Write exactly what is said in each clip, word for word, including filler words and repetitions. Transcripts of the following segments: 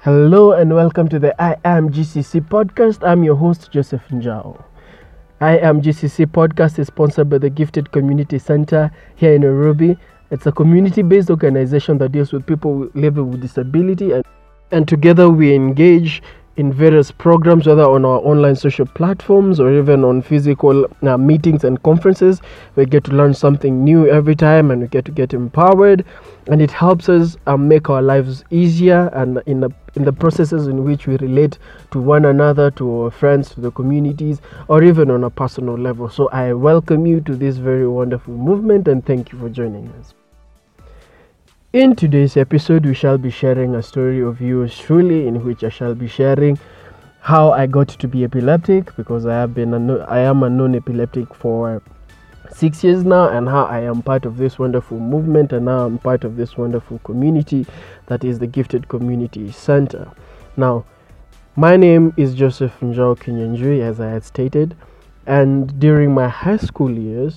Hello and welcome to the I Am G C C podcast. I'm your host, Joseph Njao. I Am G C C podcast is sponsored by the Gifted Community Center here in Nairobi. It's a community-based organization that deals with people living with disability, and, and together we engage in various programs, whether on our online social platforms or even on physical uh, meetings and conferences. We get to learn something new every time, and we get to get empowered, and it helps us um, make our lives easier, and in the in the processes in which we relate to one another, to our friends, to the communities, or even on a personal level. So I welcome you to this very wonderful movement, and thank you for joining us. In today's episode, we shall be sharing a story of yours truly, in which I shall be sharing how I got to be epileptic, because I have been a no- I am a non-epileptic for six years now, and how I am part of this wonderful movement, and now I'm part of this wonderful community that is the Gifted Community Center. Now, my name is Joseph Njao Kinyanjui, as I had stated, and during my high school years,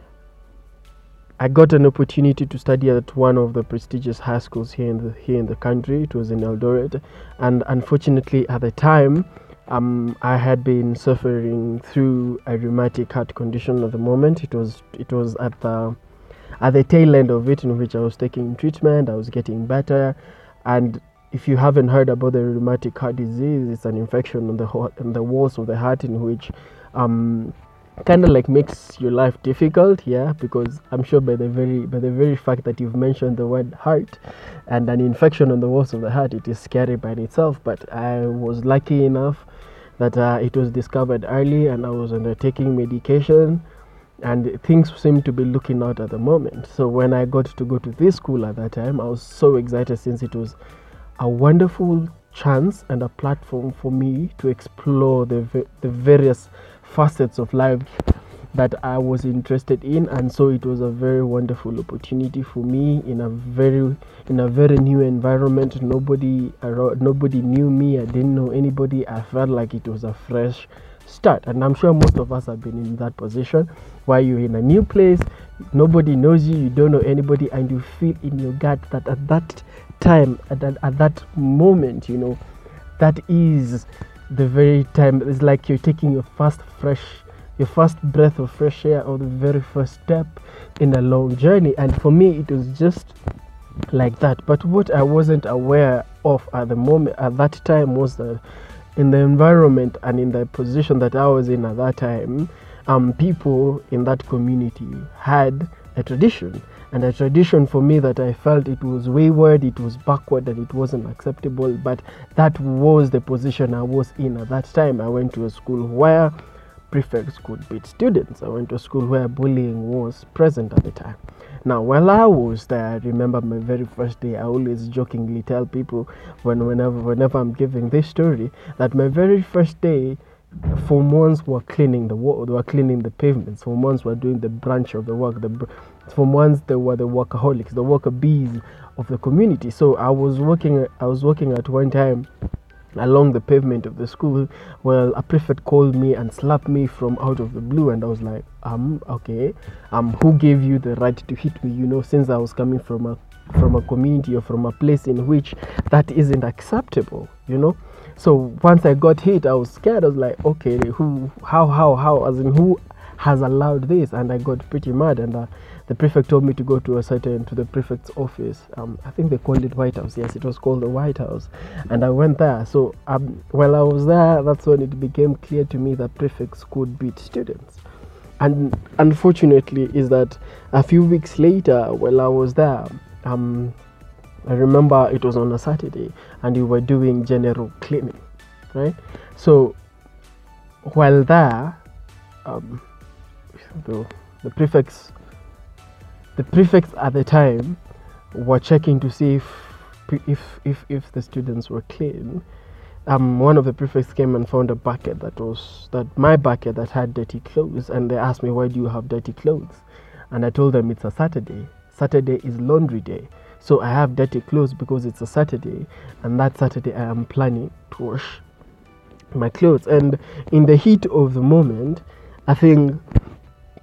I got an opportunity to study at one of the prestigious high schools here in the here in the country. It was in Eldoret, and unfortunately at the time, um, I had been suffering through a rheumatic heart condition at the moment. It was it was at the at the tail end of it, in which I was taking treatment. I was getting better, and if you haven't heard about the rheumatic heart disease, it's an infection on the ho- on the walls of the heart, in which um, kind of like makes your life difficult, yeah, because I'm sure by the very by the very fact that you've mentioned the word heart and an infection on the walls of the heart, it is scary by itself. But I was lucky enough that uh, it was discovered early, and I was undertaking medication, and things seemed to be looking out at the moment. So when I got to go to this school at that time, I was so excited, since it was a wonderful chance and a platform for me to explore the the various facets of life that I was interested in. And so it was a very wonderful opportunity for me in a very in a very new environment. Nobody around, nobody knew me. I didn't know anybody. I felt like it was a fresh start, and I'm sure most of us have been in that position, where you're in a new place, nobody knows you, you don't know anybody, and you feel in your gut that at that time, at that, at that moment, you know, that is the very time. It's like you're taking your first fresh your first breath of fresh air, or the very first step in a long journey. And for me, it was just like that. But what I wasn't aware of at the moment, at that time, was that in the environment and in the position that I was in at that time, um people in that community had a tradition, and a tradition for me that I felt it was wayward, it was backward, and it wasn't acceptable. But that was the position I was in at that time. I went to a school where prefects could beat students. I went to a school where bullying was present at the time. Now, while I was there, I remember my very first day. I always jokingly tell people when whenever whenever I'm giving this story, that my very first day, Form ones were cleaning the wall, they were cleaning the pavements. Form ones were doing the branch of the work. The Form ones, they were the workaholics, the worker bees of the community. So I was working. I was working at one time along the pavement of the school. Well, a prefect called me and slapped me from out of the blue, and I was like, um, okay, um, who gave you the right to hit me? You know, since I was coming from a from a community or from a place in which that isn't acceptable, you know. So once I got hit, I was scared. I was like, okay, who, how, how, how, as in who has allowed this? And I got pretty mad, and uh, the prefect told me to go to a certain, to the prefect's office. Um, I think they called it White House. Yes, it was called the White House. And I went there. So um, while I was there, that's when it became clear to me that prefects could beat students. And unfortunately is that a few weeks later, while I was there, um, I remember it was on a Saturday, and we were doing general cleaning, right? So while there, um, the, the prefects, the prefects at the time were checking to see if if if, if the students were clean. Um, one of the prefects came and found a bucket that was that my bucket that had dirty clothes, and they asked me, "Why do you have dirty clothes?" And I told them, "It's a Saturday. Saturday is laundry day. So I have dirty clothes because it's a Saturday, and that Saturday I am planning to wash my clothes." And in the heat of the moment, I think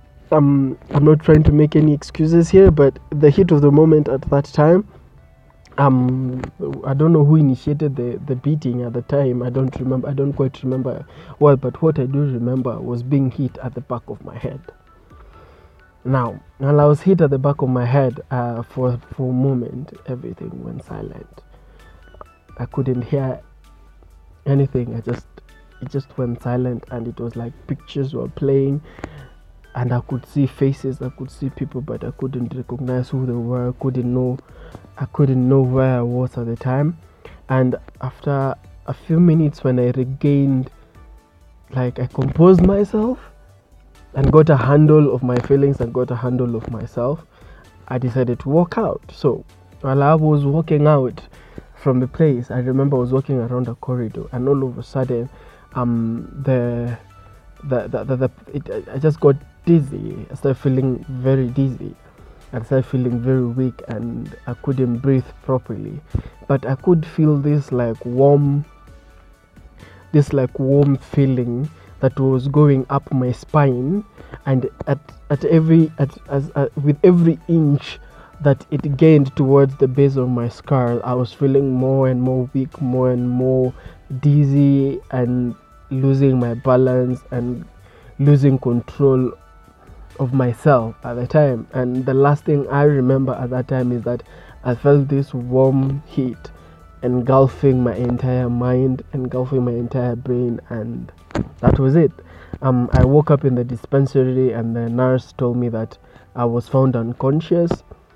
um, I'm not trying to make any excuses here, but the heat of the moment at that time, um I don't know who initiated the the beating at the time. I don't remember. I don't quite remember well, but what I do remember was being hit at the back of my head. Now, while I was hit at the back of my head, uh, for for a moment, everything went silent. I couldn't hear anything. I just it just went silent, and it was like pictures were playing, and I could see faces. I could see people, but I couldn't recognize who they were. I couldn't know. I couldn't know where I was at the time. And after a few minutes, when I regained, like I composed myself and got a handle of my feelings and got a handle of myself, I decided to walk out. So while I was walking out from the place, I remember I was walking around a corridor, and all of a sudden, um, the the the, the, the it, I just got dizzy. I started feeling very dizzy. I started feeling very weak, and I couldn't breathe properly. But I could feel this like warm, this like warm feeling that was going up my spine, and at at every at as uh, with every inch that it gained towards the base of my skull, I was feeling more and more weak, more and more dizzy, and losing my balance and losing control of myself at the time. And the last thing I remember at that time is that I felt this warm heat engulfing my entire mind, engulfing my entire brain, and that was it. Um, I woke up in the dispensary, and the nurse told me that I was found unconscious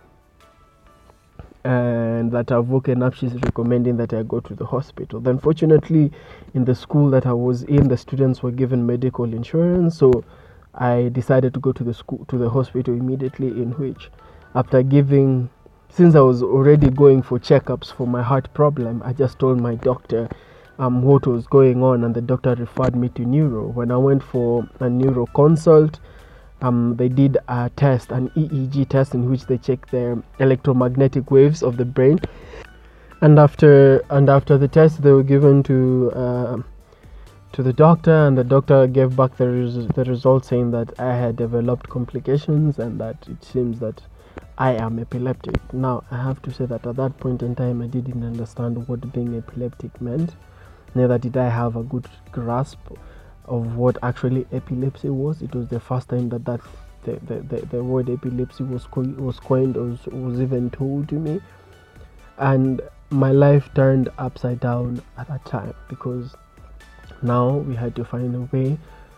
and that I've woken up. She's recommending that I go to the hospital. Then, fortunately, in the school that I was in, the students were given medical insurance, so I decided to go to the school to the hospital immediately. In which, after giving, since I was already going for checkups for my heart problem, I just told my doctor um what was going on, and the doctor referred me to neuro. When I went for a neuro consult, um they did a test, an E E G test, in which they check the electromagnetic waves of the brain, and after and after the test, they were given to uh, to the doctor, and the doctor gave back the res- the results saying that I had developed complications and that it seems that I am epileptic. Now, I have to say that at that point in time, I didn't understand what being epileptic meant. Neither did I have a good grasp of what actually epilepsy was. It was the first time that, that the, the, the, the word epilepsy was co- was coined or was, was even told to me. And my life turned upside down at that time, because now we had to find a way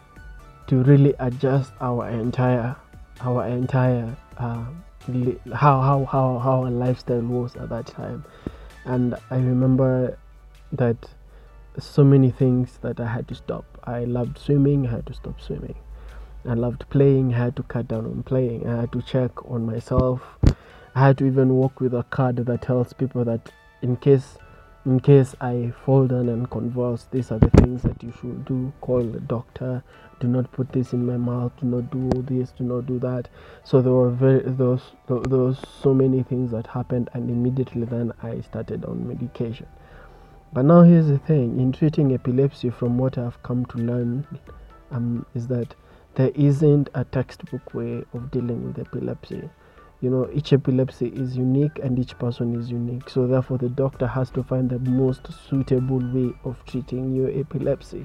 to really adjust our entire our entire uh, li- how, how how how our lifestyle was at that time. And I remember that so many things that I had to stop. I loved swimming, I had to stop swimming. I loved playing, I had to cut down on playing. I had to check on myself. I had to even walk with a card that tells people that in case in case I fall down and convulse, these are the things that you should do. Call the doctor. Do not put this in my mouth. Do not do this. Do not do that. So there were very those there was so many things that happened, and immediately then I started on medication. But now here's the thing: in treating epilepsy, from what I've come to learn, um, is that there isn't a textbook way of dealing with epilepsy. You know, each epilepsy is unique and each person is unique. So therefore, the doctor has to find the most suitable way of treating your epilepsy.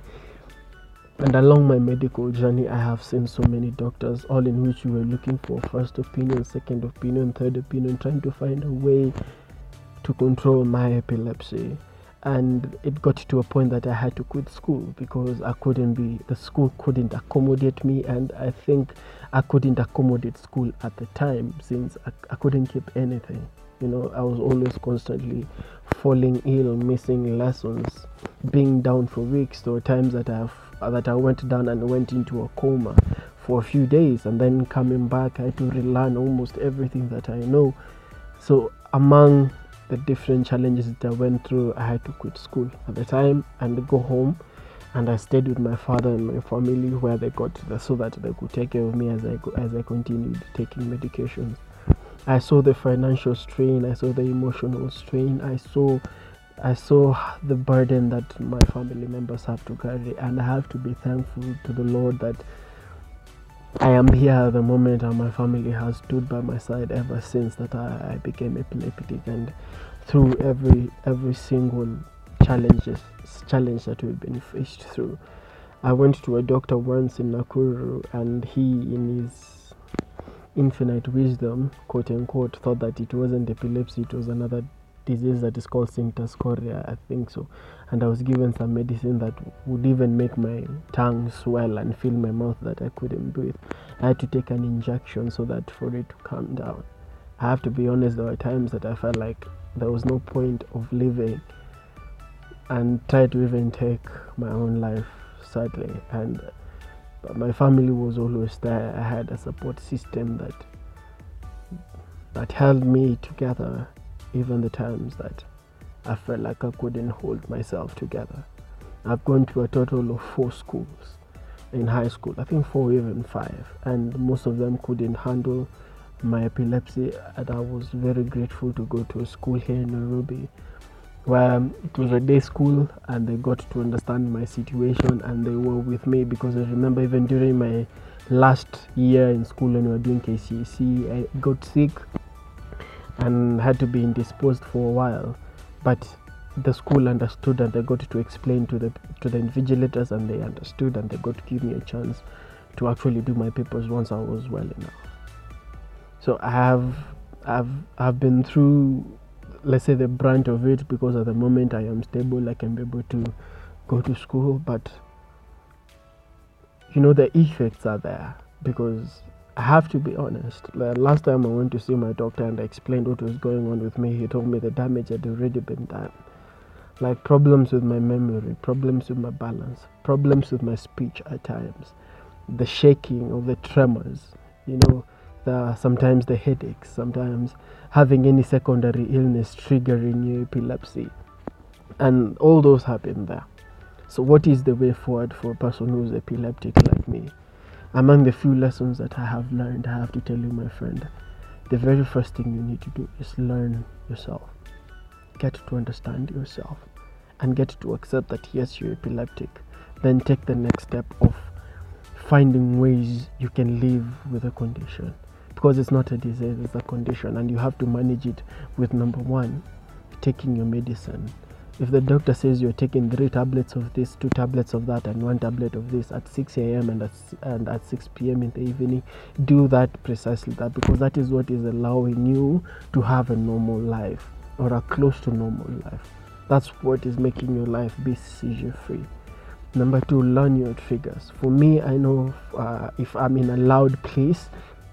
And along my medical journey, I have seen so many doctors, all in which we were looking for first opinion, second opinion, third opinion, trying to find a way to control my epilepsy. And it got to a point that I had to quit school because I couldn't be, the school couldn't accommodate me, and I think I couldn't accommodate school at the time, since I, I couldn't keep anything. You know, I was always constantly falling ill, missing lessons, being down for weeks. There were times that I've that I went down and went into a coma for a few days, and then coming back, I had to relearn almost everything that I know. So among the different challenges that I went through, I had to quit school at the time and go home, and I stayed with my father and my family where they got the, so that they could take care of me as I as I continued taking medications. I saw the financial strain, I saw the emotional strain, I saw I saw the burden that my family members have to carry, and I have to be thankful to the Lord that I am here at the moment, and my family has stood by my side ever since that I, I became epileptic. And through every every single challenges challenge that we've been faced through. I went to a doctor once in Nakuru, and he, in his infinite wisdom, quote unquote, thought that it wasn't epilepsy, it was another disease that is called Cinctus chorea, I think so. And I was given some medicine that would even make my tongue swell and fill my mouth that I couldn't breathe. I had to take an injection so that for it to calm down. I have to be honest, there were times that I felt like there was no point of living and tried to even take my own life, sadly. And but my family was always there. I had a support system that that held me together, even the times that I felt like I couldn't hold myself together. I've gone to a total of four schools in high school, I think four, even five, and most of them couldn't handle my epilepsy. And I was very grateful to go to a school here in Nairobi, where it was a day school, and they got to understand my situation and they were with me, because I remember even during my last year in school when we were doing K C S E, I got sick and had to be indisposed for a while, but the school understood and they got to explain to the to the invigilators, and they understood and they got to give me a chance to actually do my papers once I was well enough. So I have I've I've been through, let's say, the brunt of it, because at the moment I am stable, I can be able to go to school, but you know, the effects are there, because I have to be honest. The last time I went to see my doctor and I explained what was going on with me, he told me the damage had already been done. Like problems with my memory, problems with my balance, problems with my speech at times, the shaking of the tremors, you know, the sometimes the headaches, sometimes having any secondary illness triggering your epilepsy, and all those happen there. So what is the way forward for a person who's epileptic like me? Among the few lessons that I have learned, I have to tell you, my friend, the very first thing you need to do is learn yourself. Get to understand yourself and get to accept that yes, you're epileptic. Then take the next step of finding ways you can live with a condition, because it's not a disease, it's a condition, and you have to manage it with, number one, taking your medicine. If the doctor says you're taking three tablets of this, two tablets of that, and one tablet of this at six a.m. and at, and at six p.m. in the evening, do that, precisely that, because that is what is allowing you to have a normal life, or a close to normal life. That's what is making your life be seizure free. Number two, learn your triggers. For me, I know uh, if I'm in a loud place,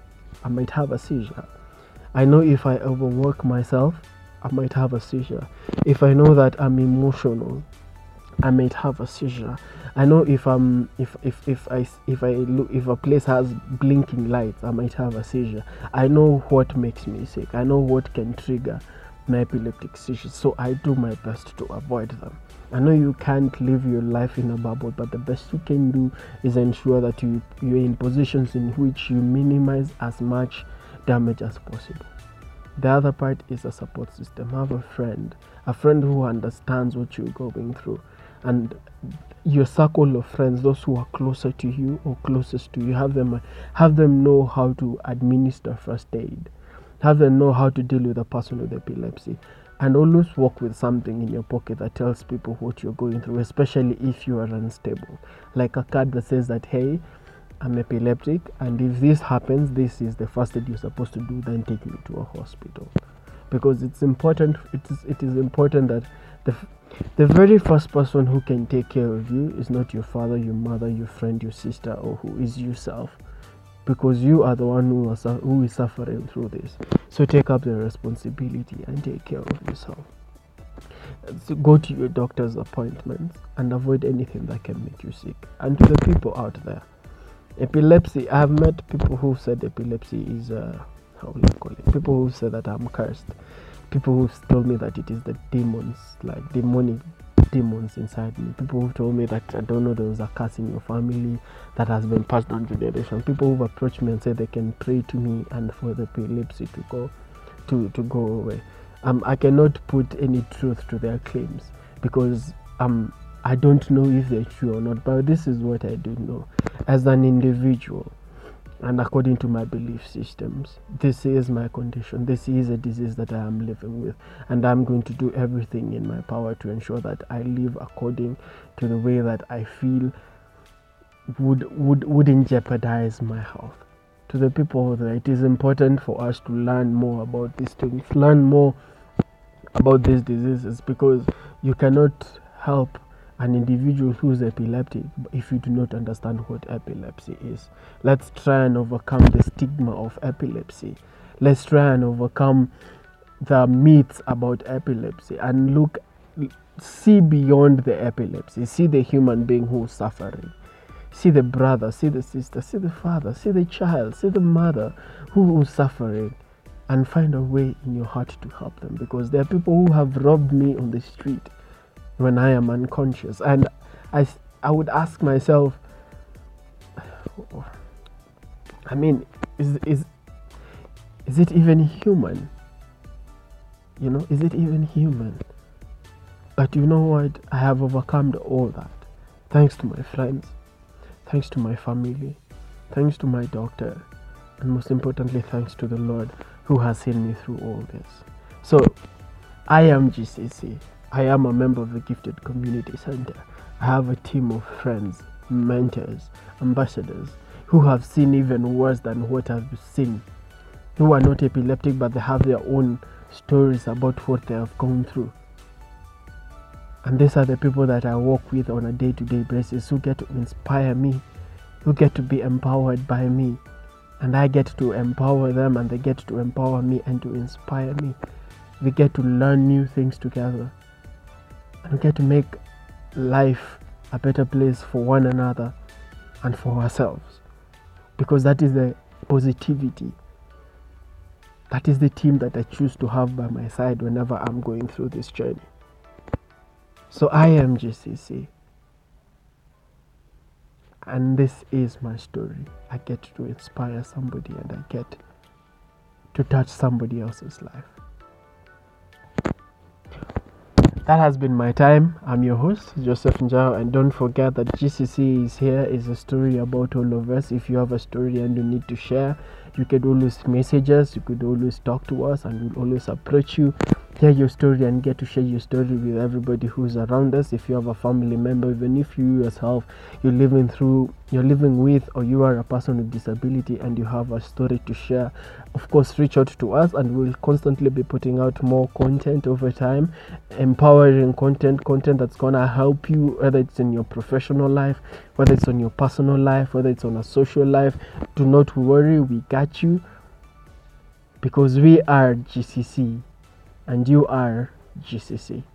I might have a seizure. I know if I overwork myself, I might have a seizure. If I know that I'm emotional, I might have a seizure. I know if I'm if if if I if I look if a place has blinking lights, I might have a seizure. I know what makes me sick. I know what can trigger my epileptic seizures, so I do my best to avoid them. I know you can't live your life in a bubble, but the best you can do is ensure that you you're in positions in which you minimize as much damage as possible. The other part is a support system. Have a friend, a friend who understands what you're going through, and your circle of friends, those who are closer to you or closest to you, have them have them know how to administer first aid, have them know how to deal with a person with epilepsy, and always walk with something in your pocket that tells people what you're going through, especially if you are unstable, like a card that says that, hey, I'm epileptic, and if this happens, this is the first thing you're supposed to do, then take me to a hospital. Because it's important, it is, it is important that the, the very first person who can take care of you is not your father, your mother, your friend, your sister, or who is yourself. Because you are the one who, are, who is suffering through this. So take up the responsibility and take care of yourself. So go to your doctor's appointments and avoid anything that can make you sick. And to the people out there, epilepsy, I have met people who said epilepsy is uh, how will I call it? People who say that I'm cursed. People who told me that it is the demons, like demonic demons inside me. People who told me that, I don't know, there was a curse in your family that has been passed down generation. People who've approached me and said they can pray to me and for the epilepsy to go to, to go away. Um, I cannot put any truth to their claims, because um I don't know if they're true or not, but this is what I do know. As an individual, and according to my belief systems. This is my condition. This is a disease that I am living with, and I'm going to do everything in my power to ensure that I live according to the way that I feel would would wouldn't jeopardize my health. To the people that it is important for us to learn more about these things, learn more about these diseases, because you cannot help an individual who's epileptic if you do not understand what epilepsy is. Let's try and overcome the stigma of epilepsy. Let's try and overcome the myths about epilepsy and look, see beyond the epilepsy, see the human being who's suffering. See the brother, see the sister, see the father, see the child, see the mother who is suffering, and find a way in your heart to help them, because there are people who have robbed me on the street when I am unconscious, and I, I would ask myself, I mean, is is is it even human? You know, is it even human? But you know what? I have overcome all that, thanks to my friends, thanks to my family, thanks to my doctor, and most importantly, thanks to the Lord who has seen me through all this. So, I am G C C. I am a member of the Gifted Community Center. I have a team of friends, mentors, ambassadors who have seen even worse than what I've seen, who are not epileptic but they have their own stories about what they have gone through. And these are the people that I work with on a day-to-day basis, who get to inspire me, who get to be empowered by me, and I get to empower them, and they get to empower me and to inspire me. We get to learn new things together, and we get to make life a better place for one another and for ourselves, because that is the positivity. That is the team that I choose to have by my side whenever I'm going through this journey. So I am G C C, and this is my story. I get to inspire somebody, and I get to touch somebody else's life. That has been my time. I'm your host, Joseph Njao, and don't forget that G C C is here, is a story about all of us. If you have a story and you need to share, you could always message us, you could always talk to us, and we'll always approach you, hear your story, and get to share your story with everybody who's around us. If you have a family member, even if you yourself, you're living through, you're living with, or you are a person with disability and you have a story to share, of course, reach out to us, and we'll constantly be putting out more content over time, empowering content, content that's gonna help you, whether it's in your professional life, whether it's on your personal life, whether it's on a social life. Do not worry, we got you, because we are G C C and you are G C C.